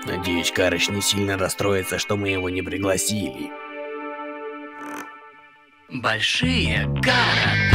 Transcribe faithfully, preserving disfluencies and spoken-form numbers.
Надеюсь, Карыч не сильно расстроится, что мы его не пригласили. Большие города.